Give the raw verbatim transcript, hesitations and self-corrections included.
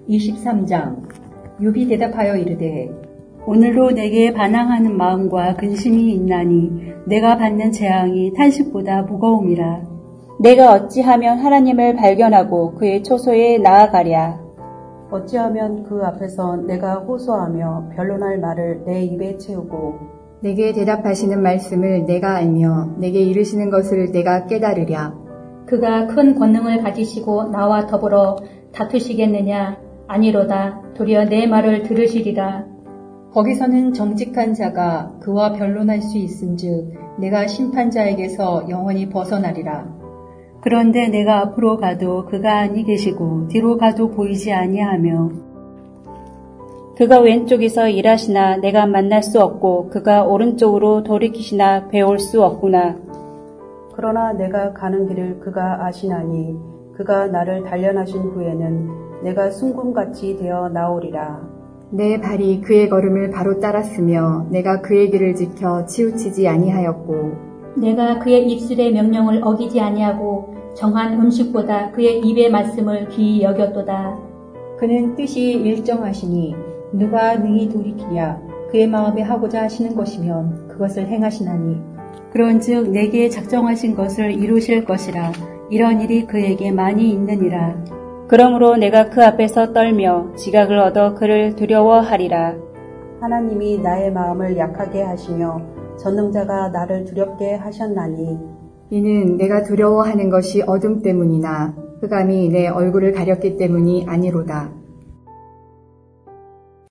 이십삼 장. 욥이 대답하여 이르되 오늘로 내게 반항하는 마음과 근심이 있나니 내가 받는 재앙이 탄식보다 무거움이라. 내가 어찌하면 하나님을 발견하고 그의 초소에 나아가랴. 어찌하면 그 앞에서 내가 호소하며 변론할 말을 내 입에 채우고 내게 대답하시는 말씀을 내가 알며 내게 이르시는 것을 내가 깨달으랴. 그가 큰 권능을 가지시고 나와 더불어 다투시겠느냐? 아니로다. 도리어 내 말을 들으시리라. 거기서는 정직한 자가 그와 변론할 수 있은즉 내가 심판자에게서 영원히 벗어나리라. 그런데 내가 앞으로 가도 그가 아니 계시고 뒤로 가도 보이지 아니하며 그가 왼쪽에서 일하시나 내가 만날 수 없고 그가 오른쪽으로 돌이키시나 배울 수 없구나. 그러나 내가 가는 길을 그가 아시나니 그가 나를 단련하신 후에는 내가 순금같이 되어 나오리라. 내 발이 그의 걸음을 바로 따랐으며 내가 그의 길을 지켜 치우치지 아니하였고 내가 그의 입술의 명령을 어기지 아니하고 정한 음식보다 그의 입의 말씀을 귀히 여겼도다. 그는 뜻이 일정하시니 누가 능히 돌이키랴. 그의 마음에 하고자 하시는 것이면 그것을 행하시나니 그런즉 내게 작정하신 것을 이루실 것이라. 이런 일이 그에게 많이 있느니라. 그러므로 내가 그 앞에서 떨며 지각을 얻어 그를 두려워하리라. 하나님이 나의 마음을 약하게 하시며 전능자가 나를 두렵게 하셨나니 이는 내가 두려워하는 것이 어둠 때문이나 흑암이 내 얼굴을 가렸기 때문이 아니로다.